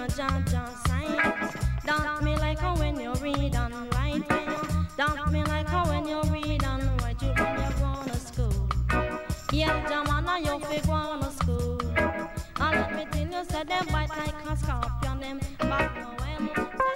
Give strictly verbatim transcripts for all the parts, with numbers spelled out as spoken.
a Jah-Jah sign. Doubt me like how when you read and write. Doubt me like how when you read and write. You when you go to school. Yeah, Jamana, you fi go to school. And let me tell you, say them bite like a scorpion. Them back no when.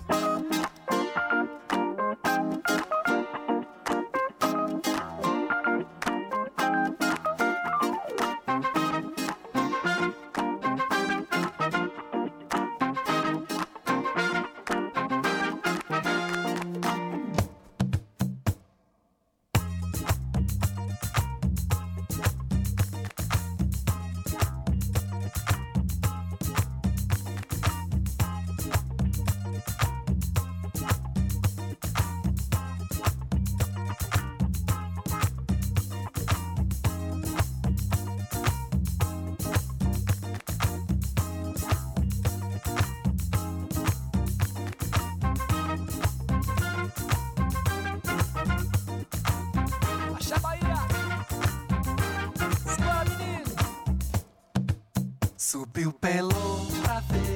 Subiu pelo pra ver,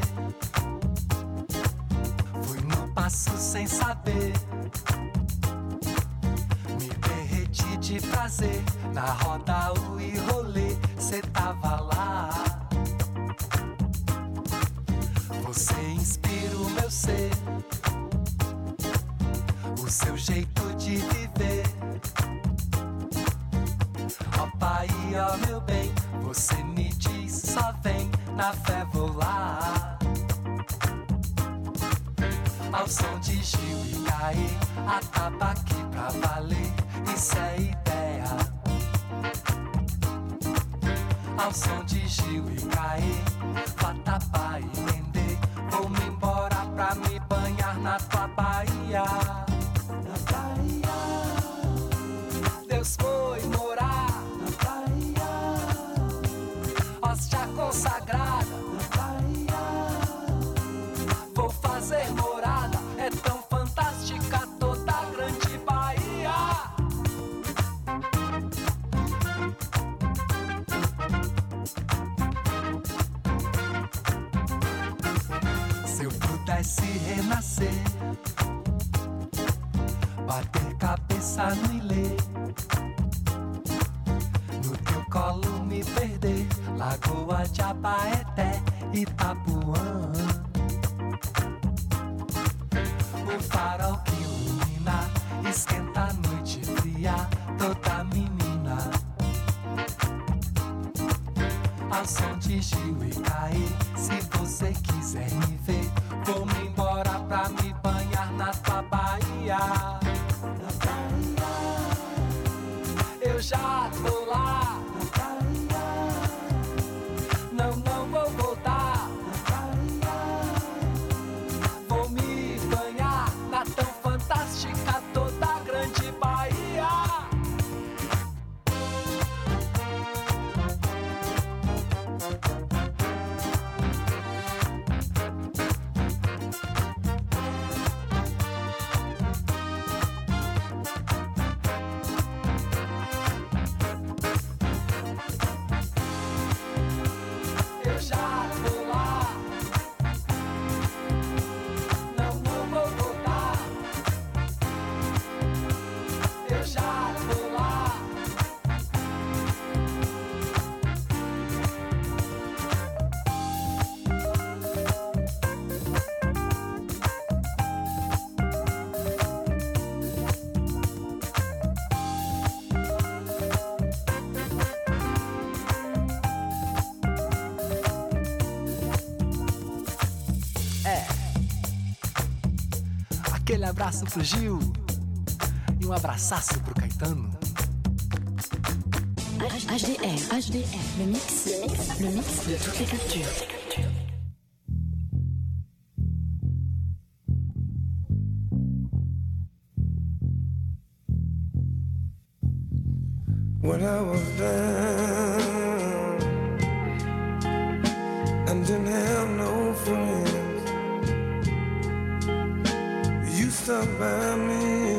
fui no passo sem saber, me derreti de prazer, na roda o e rolê, cê tava lá. Você inspira o meu ser, o seu jeito de viver. Ó pai, ó meu bem, você me diz só vem, na fé vou lá. Ao som de Gil e Caê, atabaque pra valer, isso é ideia. Ao som de Gil e Caê, vatapá e Mendê, vou-me embora pra me banhar na tua Bahia. Na Bahia, Deus foi morar na Bahia, hóstia consagrada na Bahia, vou fazer morada, é tão fantástica toda a grande Bahia. Se eu pudesse renascer, bater cabeça no ilê, no teu colo me perder, Lagoa de Abaeté, Itapuã. O farol que ilumina, esquenta a noite fria, toda menina. Ao som de Gil e Caê, se você quiser me ver, vou-me embora pra me banhar na tua Bahia. Na Bahia, eu já tô lá. Na Bahia, não, não vou voltar. Na Bahia, vou me banhar na tão fantástica toda a grande Bahia. Eu já tô lá, não, não vou voltar. Eu já tô lá. É, aquele abraço pro Gil e um abraçaço pro Caetano. H D R, H D R, le mix, le mix de toutes les cultures. When I was down and didn't have no friends, you stuck by me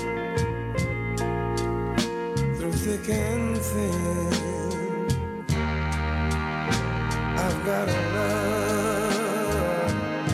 through thick and thin. I've got a love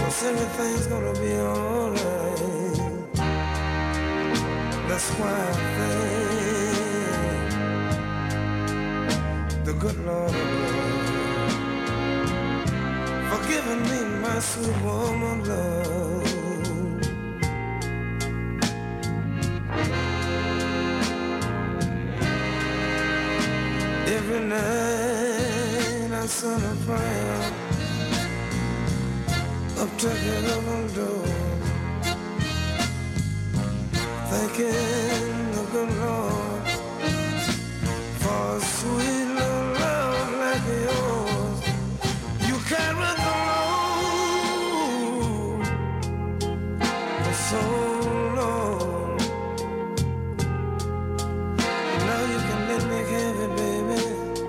'cause everything's gonna be alright. That's why I thank the good Lord for giving me my sweet woman love. Every night I send a prayer up to the heaven door, thanking the good Lord for a sweet little love like yours. You carry the load for so long. Now you can let me have it, baby.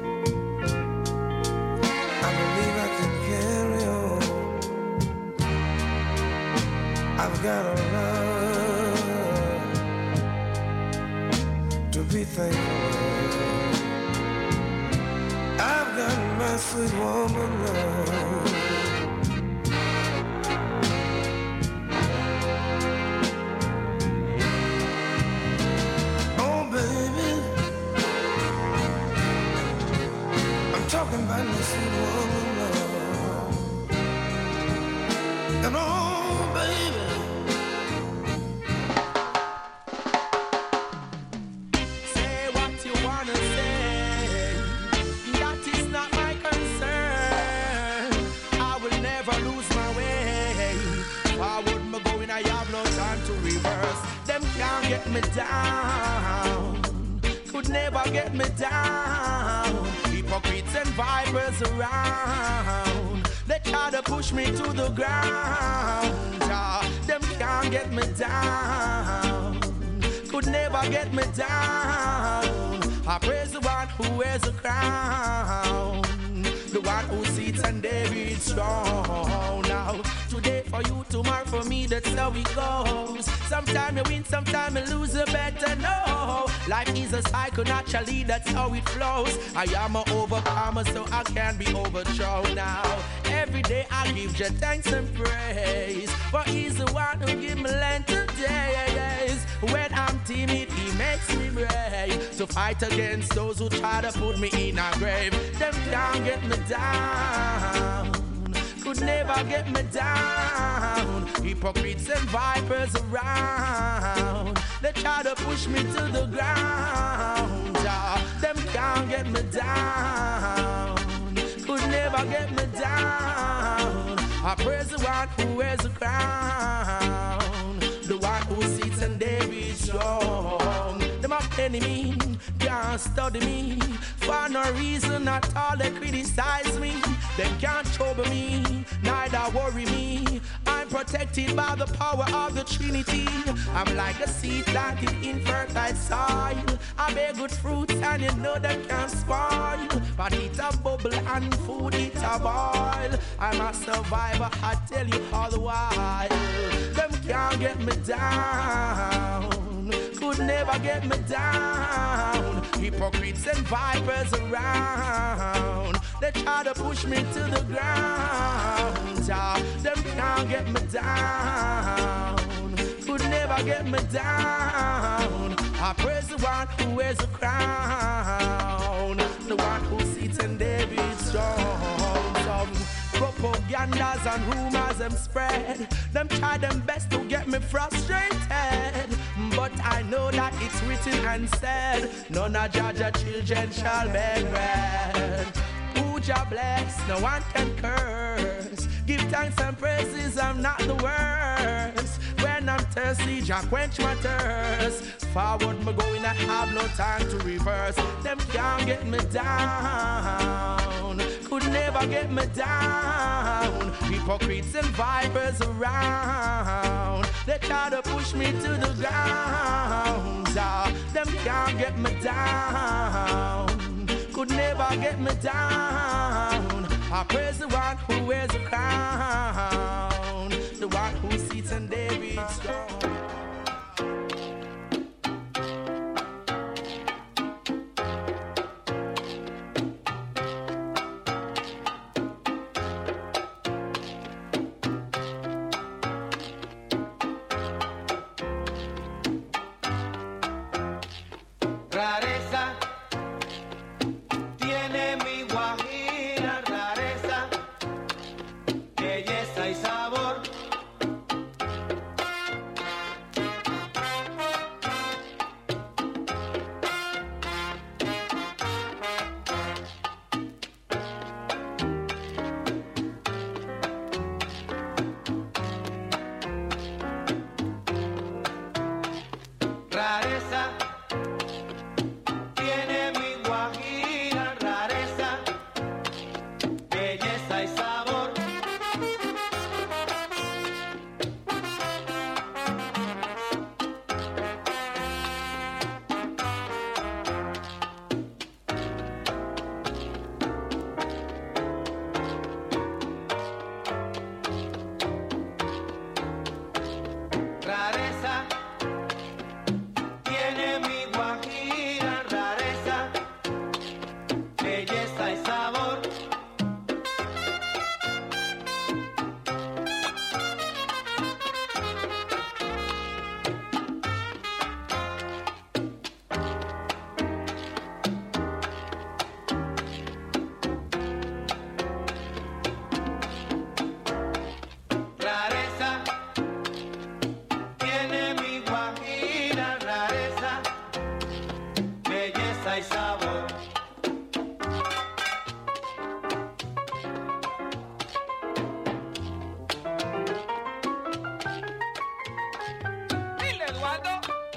I believe I can carry on. I've got a love to be thankful. I've got my sweet woman love. Oh baby, I'm talking about my sweet woman love. And oh baby, get me down, could never get me down. Hypocrites and vipers around, they try to push me to the ground. Ah, them can't get me down, could never get me down. I praise the one who wears a crown, the one who sits on David's throne. Now, today for you, tomorrow for me, that's how it goes. Sometimes you win, sometimes you lose, you better know. Life is a cycle, naturally, that's how it flows. I am an overcomer, so I can't be overthrown now. Every day I give you thanks and praise, for he's the one who give me length of days. When I'm timid, he makes me brave to fight against those who try to put me in a grave. Them can't get me down, could never get me down. Hypocrites and vipers around, they try to push me to the ground. Ah, them can't get me down, could never get me down. I praise the one who wears a crown, the one who sits on David's throne. Them a enemy, can't study me, for no reason at all they criticize me. They can't trouble me, neither worry me. I'm protected by the power of the Trinity. I'm like a seed planted in fertile soil. I bear good fruits and you know they can't spoil. But it a bubble and food it a boil. I'm a survivor, I tell you all the while. Them can't get me down, could never get me down. Hypocrites and vipers around, they try to push me to the ground. Ah, them can't get me down, could never get me down. I praise the one who wears a crown, the one who sits in David's throne. Some propagandas and rumors them spread, them try them best to get me frustrated. But I know that it's written and said, none of Jaja children shall beg bread. Jah bless, no one can curse. Give thanks and praises, I'm not the worst. When I'm thirsty, Jah quench my thirst. Forward me going, I have no time to reverse. Them can't get me down, could never get me down. Hypocrites and vipers around, they try to push me to the ground. Ah, them can't get me down, could never get me down. I praise the one who wears a crown, the one who sits on David's throne. rareza, tiene mi guajira, rareza, belleza y sabor. Rareza, tiene mi guajira, rareza, belleza y sabor. Dile, Eduardo.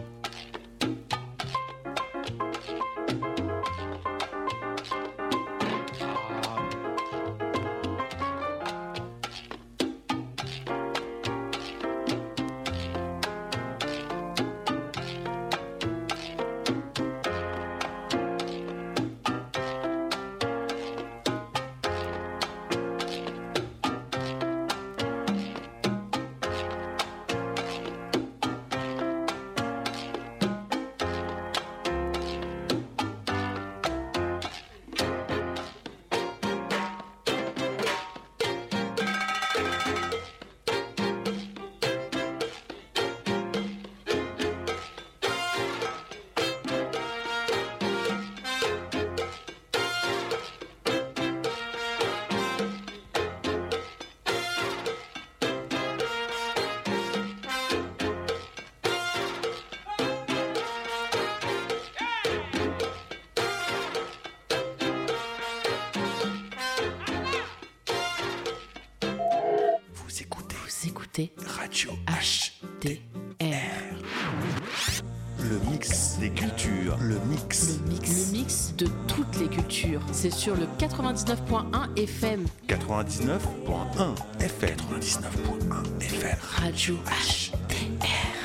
Vous écoutez Vous écoutez Radio H D R. Le mix des cultures. Le mix. Le mix. Le mix de toutes les cultures. C'est sur le quatre-vingt-dix-neuf point un F M. quatre-vingt-dix-neuf point un F M. quatre-vingt-dix-neuf point un F M. Radio H D R.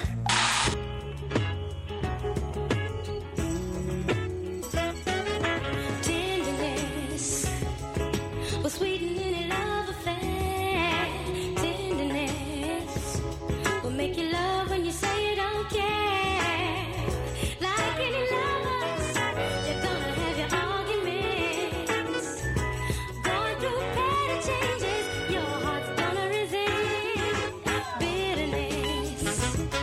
Tenderness will sweeten any love affair. Tenderness will make you love when you say you don't care. Like any lovers, you're gonna have your arguments. Going through petty changes, your heart's gonna resent. Bitterness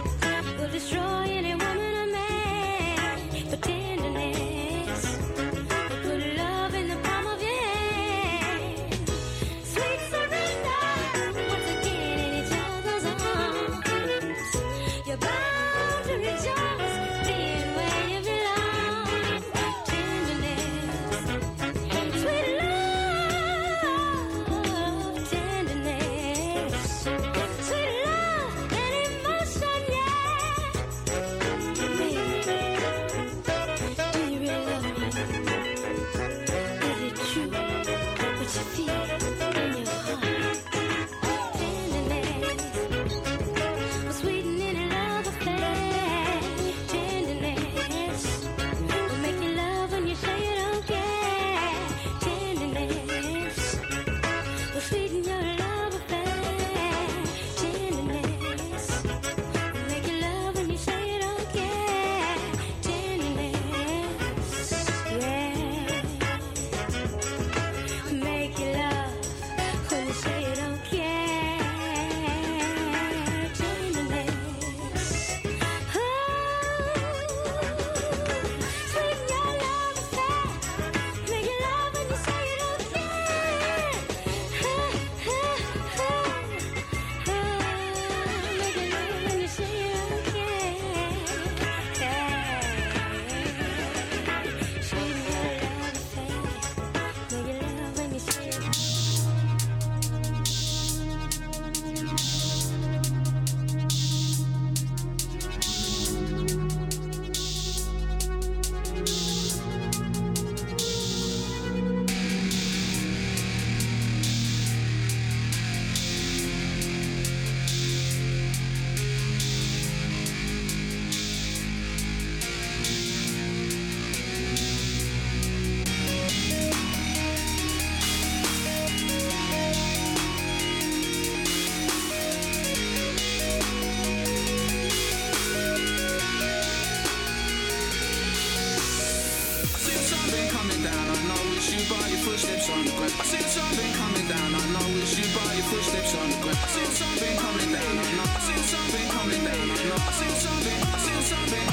ground. I see something coming down. I know it's you by your footsteps on the ground. I see something coming down. I know. I see something coming down. I know. I see something. I see something.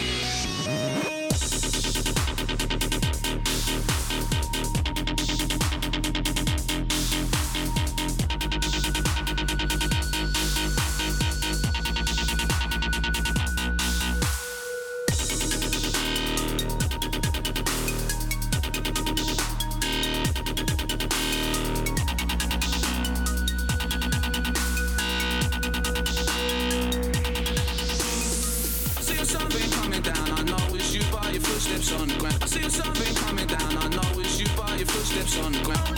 On the ground. I see something coming down. I know it's you by your footsteps on the ground.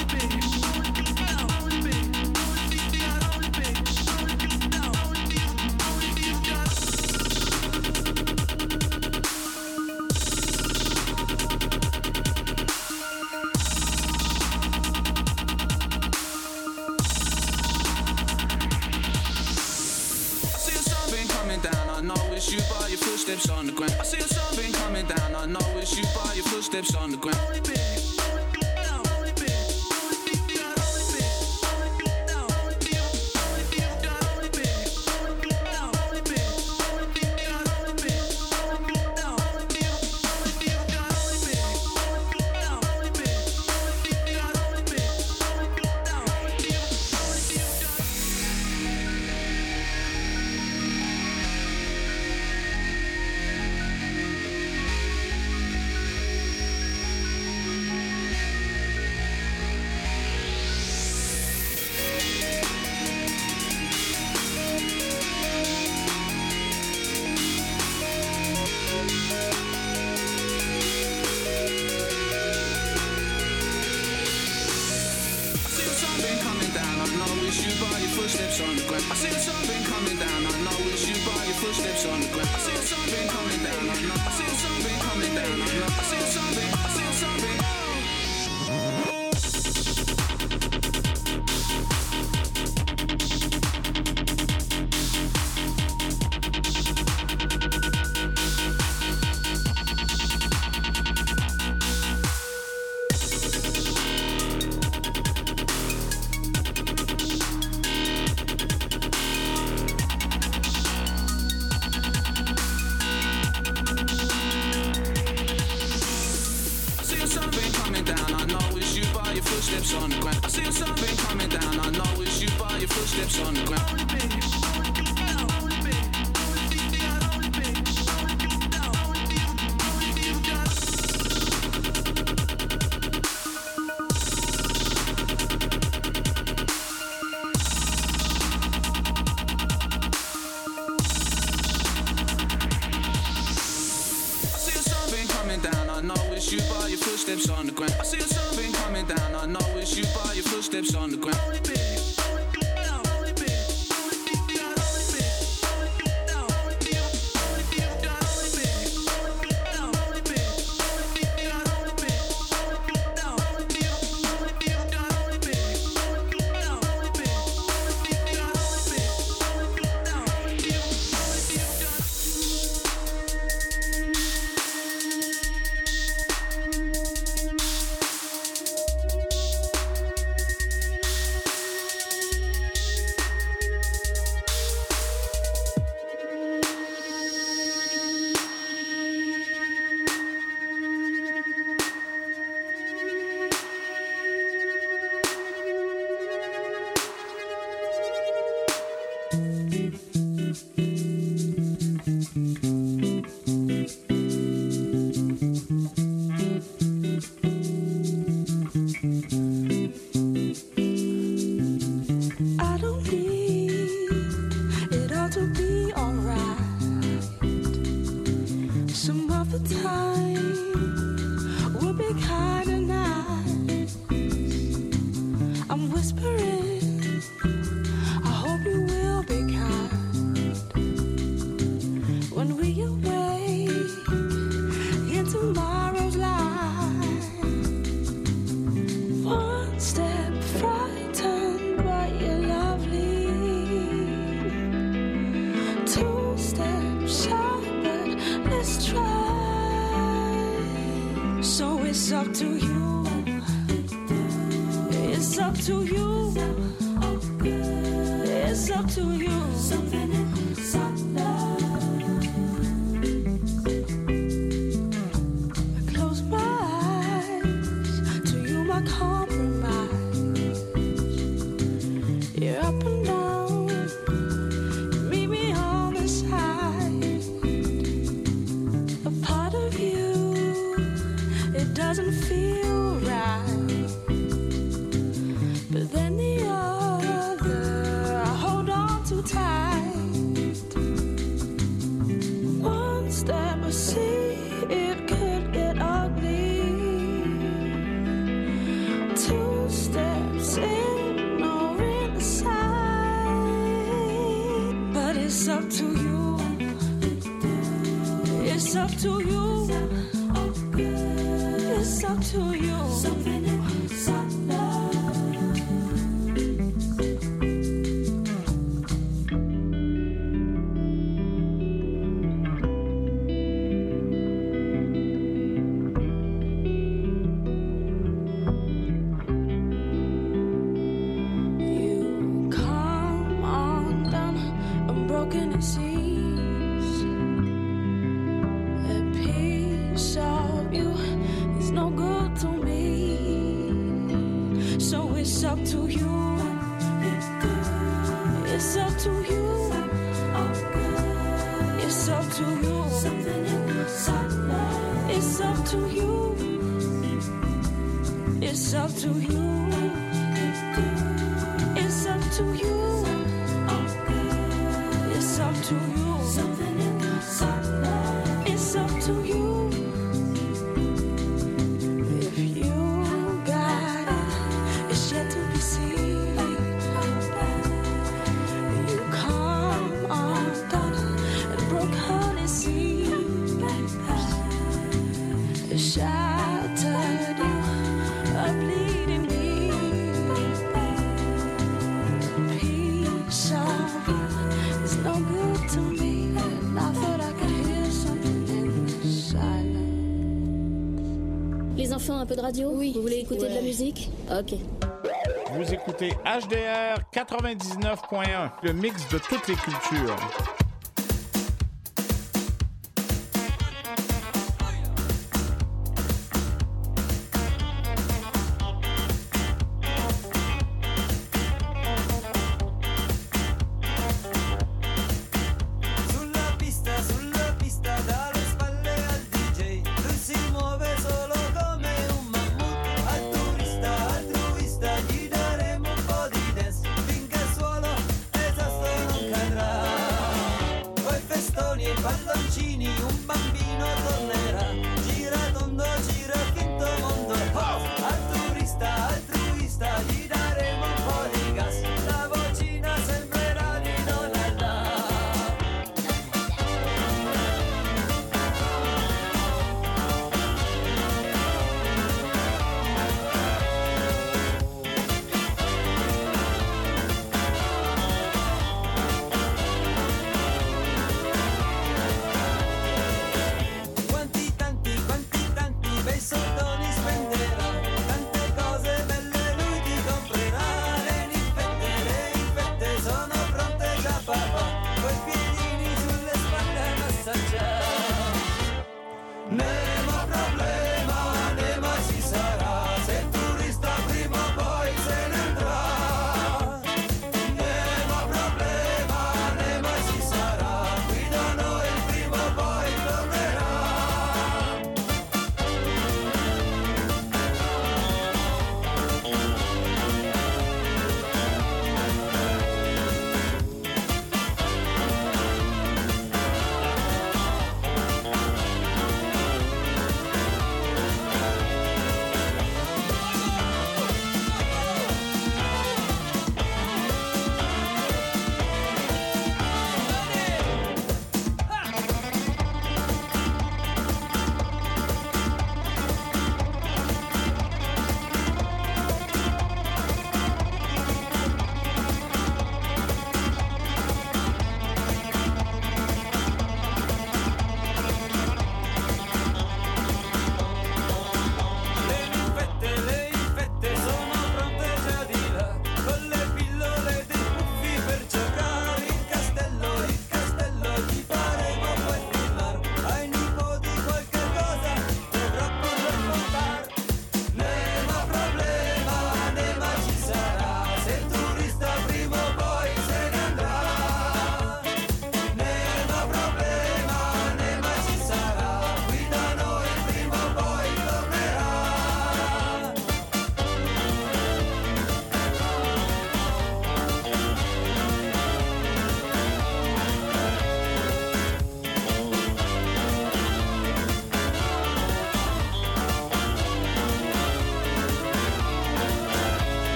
Footsteps on the ground. I see something coming down. I know it's you by your footsteps on the ground. Footsteps on the ground. I see something coming down. I know it's you by your footsteps on the ground. I see something coming down. I know. I see something coming down. I know. I see something. I see something. Footsteps on the ground. I see something coming down. I know it's you by your footsteps on the ground. Footsteps on the ground. I see something coming down. I know it's you by your footsteps on the ground. I'm whispering, I hope you will be kind. to you. Something inside love. I close my eyes to you, my compromise. You're up and down, meet me on the side. A part of you, it doesn't feel right, but then the other I hold on too tight. One step I see it could get ugly. Two steps in or inside, but it's up to you. It's up to you. It's up to you. Something inside love. You come undone, unbroken it seems. A piece of you is no good to me, so it's up to you. It's up to you. It's up to you. It's up to you. It's up to you. It's up to you. It's up to you. It's up to you. If you got it, it's yet to be seen. You come undone and broke honey seams, shattered you, a bleeding me. Peace of you is no good to me, and I thought I could hear something in the silence. Les enfants, un peu de radio? Oui. Vous voulez écouter Ouais. de la musique? Ok. Vous écoutez H D R quatre-vingt-dix-neuf point un, le mix de toutes les cultures. Sulla pista, sulla pista, dalle spalle al D J. Lui si muove solo come un mammut. Altruista, altruista, gli daremo un po' di dance finché il suolo esausto non cadrà. Coi festoni e i palloncini, un bambino